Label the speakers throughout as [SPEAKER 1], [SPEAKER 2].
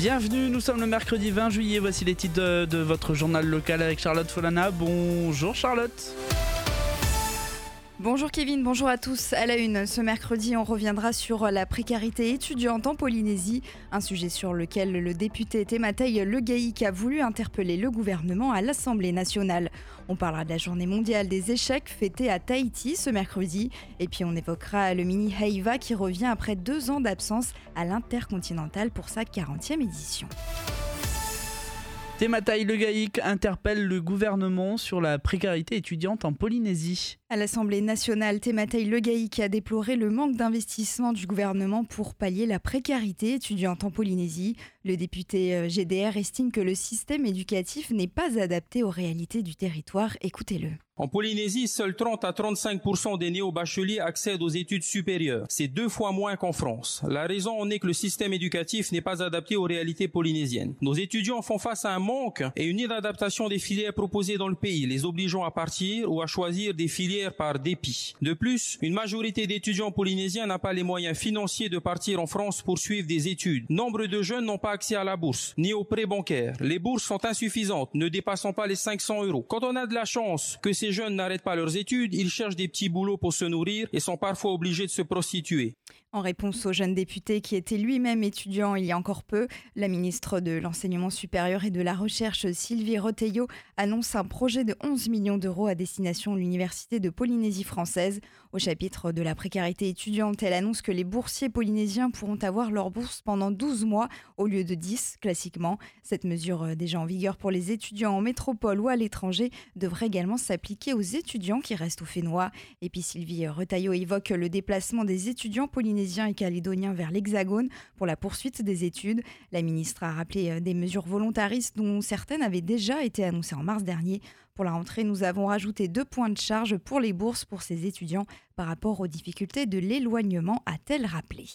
[SPEAKER 1] Bienvenue, nous sommes le mercredi 20 juillet, voici les titres de votre journal local avec Charlotte Folana. Bonjour Charlotte.
[SPEAKER 2] Bonjour Kevin, bonjour à tous. À la une, ce mercredi, on reviendra sur la précarité étudiante en Polynésie, un sujet sur lequel le député Tematai Legaïc a voulu interpeller le gouvernement à l'Assemblée nationale. On parlera de la journée mondiale des échecs fêtée à Tahiti ce mercredi. Et puis on évoquera le mini Heiva qui revient après 2 ans d'absence à l'Intercontinental pour sa 40e édition.
[SPEAKER 1] Tematai Legaïc interpelle le gouvernement sur la précarité étudiante en Polynésie.
[SPEAKER 2] À l'Assemblée nationale, Tematai Legaïc a déploré le manque d'investissement du gouvernement pour pallier la précarité étudiante en Polynésie. Le député GDR estime que le système éducatif n'est pas adapté aux réalités du territoire. Écoutez-le.
[SPEAKER 3] En Polynésie, seuls 30 à 35% des néo-bacheliers accèdent aux études supérieures. C'est 2 fois moins qu'en France. La raison en est que le système éducatif n'est pas adapté aux réalités polynésiennes. Nos étudiants font face à un manque et une inadaptation des filières proposées dans le pays, les obligeant à partir ou à choisir des filières par dépit. De plus, une majorité d'étudiants polynésiens n'a pas les moyens financiers de partir en France pour suivre des études. Nombre de jeunes n'ont pas accès à la bourse, ni aux prêts bancaires. Les bourses sont insuffisantes, ne dépassant pas les 500 €. Quand on a de la chance que ces jeunes n'arrêtent pas leurs études, ils cherchent des petits boulots pour se nourrir et sont parfois obligés de se prostituer.
[SPEAKER 2] En réponse au jeune député qui était lui-même étudiant il y a encore peu, la ministre de l'Enseignement supérieur et de la Recherche, Sylvie Roteillot, annonce un projet de 11 millions d'euros à destination de l'Université de Polynésie française. Au chapitre de la précarité étudiante, elle annonce que les boursiers polynésiens pourront avoir leur bourse pendant 12 mois au lieu de 10 classiquement. Cette mesure, déjà en vigueur pour les étudiants en métropole ou à l'étranger, devrait également s'appliquer aux étudiants qui restent au Fénois. Et puis Sylvie Roteillot évoque le déplacement des étudiants polynésiens et calédoniens vers l'Hexagone pour la poursuite des études. La ministre a rappelé des mesures volontaristes dont certaines avaient déjà été annoncées en mars dernier. Pour la rentrée, nous avons rajouté 2 points de charge pour les bourses pour ces étudiants par rapport aux difficultés de l'éloignement, a-t-elle rappelé.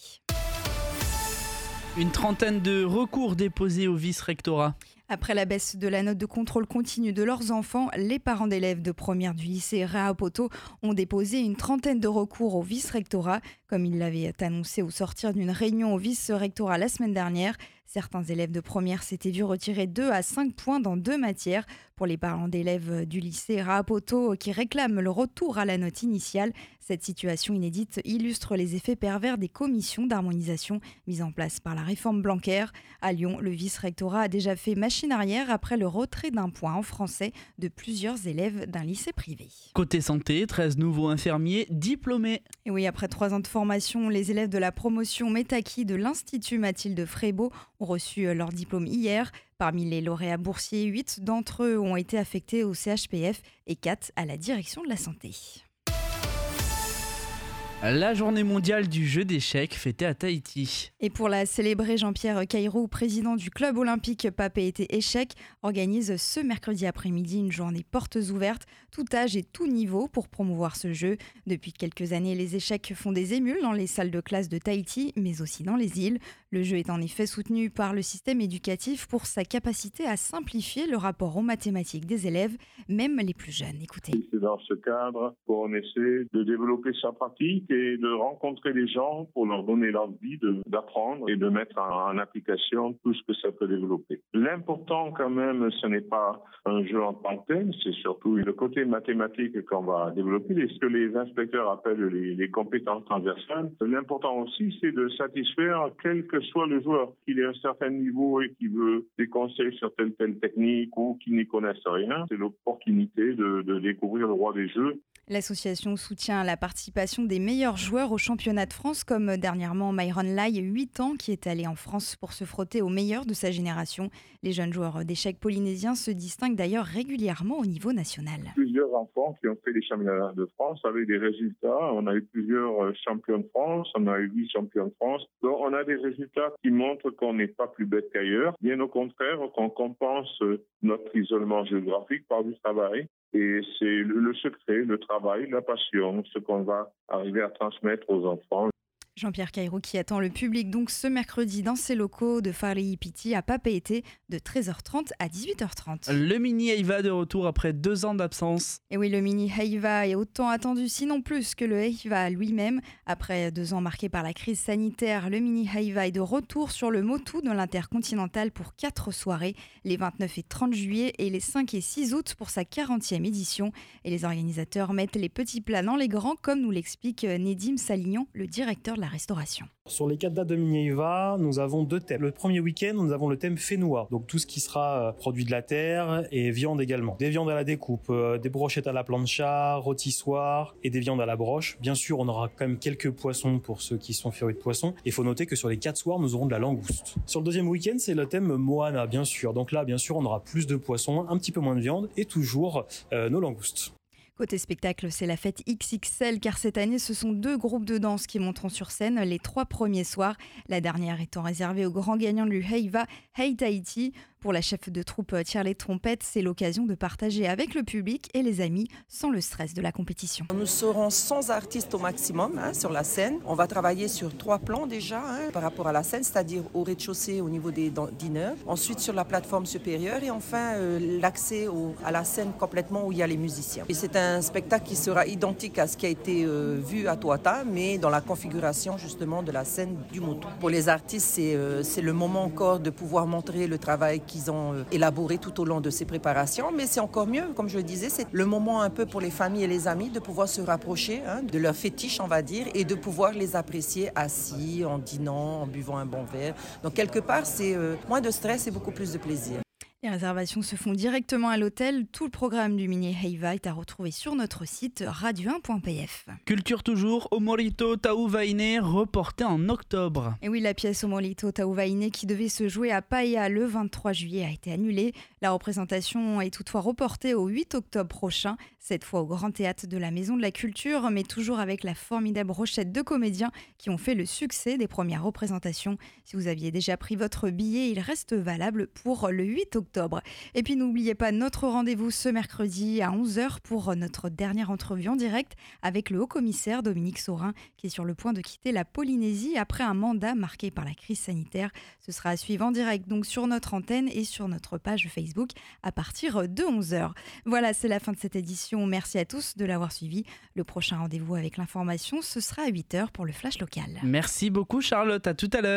[SPEAKER 1] Une trentaine de recours déposés au vice-rectorat.
[SPEAKER 2] Après la baisse de la note de contrôle continu de leurs enfants, les parents d'élèves de première du lycée Raapoto ont déposé une trentaine de recours au vice-rectorat, comme ils l'avaient annoncé au sortir d'une réunion au vice-rectorat la semaine dernière. Certains élèves de première s'étaient vus retirer 2 à 5 points dans 2 matières. Pour les parents d'élèves du lycée Raapoto qui réclament le retour à la note initiale, cette situation inédite illustre les effets pervers des commissions d'harmonisation mises en place par la réforme Blanquer. À Lyon, le vice-rectorat a déjà fait machine arrière après le retrait d'un point en français de plusieurs élèves d'un lycée privé.
[SPEAKER 1] Côté santé, 13 nouveaux infirmiers diplômés.
[SPEAKER 2] Et oui, après 3 ans de formation, les élèves de la promotion Métaki de l'Institut Mathilde Frébeau ont reçu leur diplôme hier. Parmi les lauréats boursiers, 8 d'entre eux ont été affectés au CHPF et 4 à la direction de la santé.
[SPEAKER 1] La journée mondiale du jeu d'échecs fêtée à Tahiti.
[SPEAKER 2] Et pour la célébrer, Jean-Pierre Caïrou, président du club olympique Papeete Échecs, organise ce mercredi après-midi une journée portes ouvertes, tout âge et tout niveau pour promouvoir ce jeu. Depuis quelques années, les échecs font des émules dans les salles de classe de Tahiti, mais aussi dans les îles. Le jeu est en effet soutenu par le système éducatif pour sa capacité à simplifier le rapport aux mathématiques des élèves, même les plus jeunes. Écoutez.
[SPEAKER 4] C'est dans ce cadre qu'on essaie de développer sa pratique et de rencontrer les gens pour leur donner l'envie d'apprendre et de mettre en application tout ce que ça peut développer. L'important quand même, ce n'est pas un jeu en tant que tel, c'est surtout le côté mathématique qu'on va développer, ce que les inspecteurs appellent les compétences transversales. L'important aussi, c'est de satisfaire quel que soit le joueur, qu'il ait un certain niveau et qui veut des conseils sur telle technique ou qui n'y connaisse rien. C'est l'opportunité de découvrir le roi des jeux.
[SPEAKER 2] L'association soutient la participation des meilleurs joueurs au championnat de France, comme dernièrement Myron Lai, 8 ans, qui est allé en France pour se frotter aux meilleurs de sa génération. Les jeunes joueurs d'échecs polynésiens se distinguent d'ailleurs régulièrement au niveau national.
[SPEAKER 4] Plusieurs enfants qui ont fait les championnats de France avec des résultats. On a eu plusieurs champions de France, on a eu 8 champions de France. Donc on a des résultats qui montrent qu'on n'est pas plus bête qu'ailleurs. Bien au contraire, qu'on compense notre isolement géographique par du travail. Et c'est le secret, le travail, la passion, ce qu'on va arriver à transmettre aux enfants.
[SPEAKER 2] Jean-Pierre Caïrou qui attend le public donc ce mercredi dans ses locaux de Farliipiti à Papeete de 13h30 à 18h30.
[SPEAKER 1] Le mini Heiva de retour après 2 ans d'absence.
[SPEAKER 2] Et oui, le mini Heiva est autant attendu, sinon plus que le Heiva lui-même. Après 2 ans marqués par la crise sanitaire, le mini Heiva est de retour sur le Motu dans l'Intercontinental pour 4 soirées, les 29 et 30 juillet et les 5 et 6 août pour sa 40e édition. Et les organisateurs mettent les petits plats dans les grands, comme nous l'explique Nedim Salignan, le directeur de la restauration.
[SPEAKER 5] Sur les 4 dates de Mini Heiva, nous avons 2 thèmes. Le premier week-end, nous avons le thème Fénois, donc tout ce qui sera produit de la terre et viande également. Des viandes à la découpe, des brochettes à la plancha, rôtissoir et des viandes à la broche. Bien sûr, on aura quand même quelques poissons pour ceux qui sont férus de poissons. Il faut noter que sur les 4 soirs, nous aurons de la langouste. Sur le deuxième week-end, c'est le thème Moana, bien sûr. Donc là, bien sûr, on aura plus de poissons, un petit peu moins de viande et toujours nos langoustes.
[SPEAKER 2] Côté spectacle, c'est la fête XXL car cette année, ce sont 2 groupes de danse qui monteront sur scène les 3 premiers soirs. La dernière étant réservée au grand gagnant du Heiva, Hey Tahiti. Pour la chef de troupe Tire Trompette, c'est l'occasion de partager avec le public et les amis sans le stress de la compétition.
[SPEAKER 6] Nous serons 100 artistes au maximum sur la scène. On va travailler sur 3 plans déjà par rapport à la scène, c'est-à-dire au rez-de-chaussée au niveau des dîneurs, ensuite sur la plateforme supérieure et enfin l'accès à la scène complètement où il y a les musiciens. Et c'est un spectacle qui sera identique à ce qui a été vu à Tuatha, mais dans la configuration justement de la scène du Motu. Pour les artistes, c'est le moment encore de pouvoir montrer le travail qu'ils ont élaboré tout au long de ces préparations, mais c'est encore mieux, comme je le disais, c'est le moment un peu pour les familles et les amis de pouvoir se rapprocher de leur fétiche, on va dire, et de pouvoir les apprécier assis, en dînant, en buvant un bon verre. Donc quelque part, c'est moins de stress et beaucoup plus de plaisir.
[SPEAKER 2] Les réservations se font directement à l'hôtel. Tout le programme du mini Heiva est à retrouver sur notre site radio1.pf.
[SPEAKER 1] Culture toujours, Omorito Tauvaine reporté en octobre.
[SPEAKER 2] Et oui, la pièce Omorito Tauvaine qui devait se jouer à Paia le 23 juillet a été annulée. La représentation est toutefois reportée au 8 octobre prochain, cette fois au Grand Théâtre de la Maison de la Culture, mais toujours avec la formidable brochette de comédiens qui ont fait le succès des premières représentations. Si vous aviez déjà pris votre billet, il reste valable pour le 8 octobre. Et puis n'oubliez pas notre rendez-vous ce mercredi à 11h pour notre dernière entrevue en direct avec le haut-commissaire Dominique Saurin qui est sur le point de quitter la Polynésie après un mandat marqué par la crise sanitaire. Ce sera à suivre en direct donc sur notre antenne et sur notre page Facebook à partir de 11h. Voilà, c'est la fin de cette édition. Merci à tous de l'avoir suivi. Le prochain rendez-vous avec l'information, ce sera à 8h pour le Flash Local.
[SPEAKER 1] Merci beaucoup Charlotte, à tout à l'heure.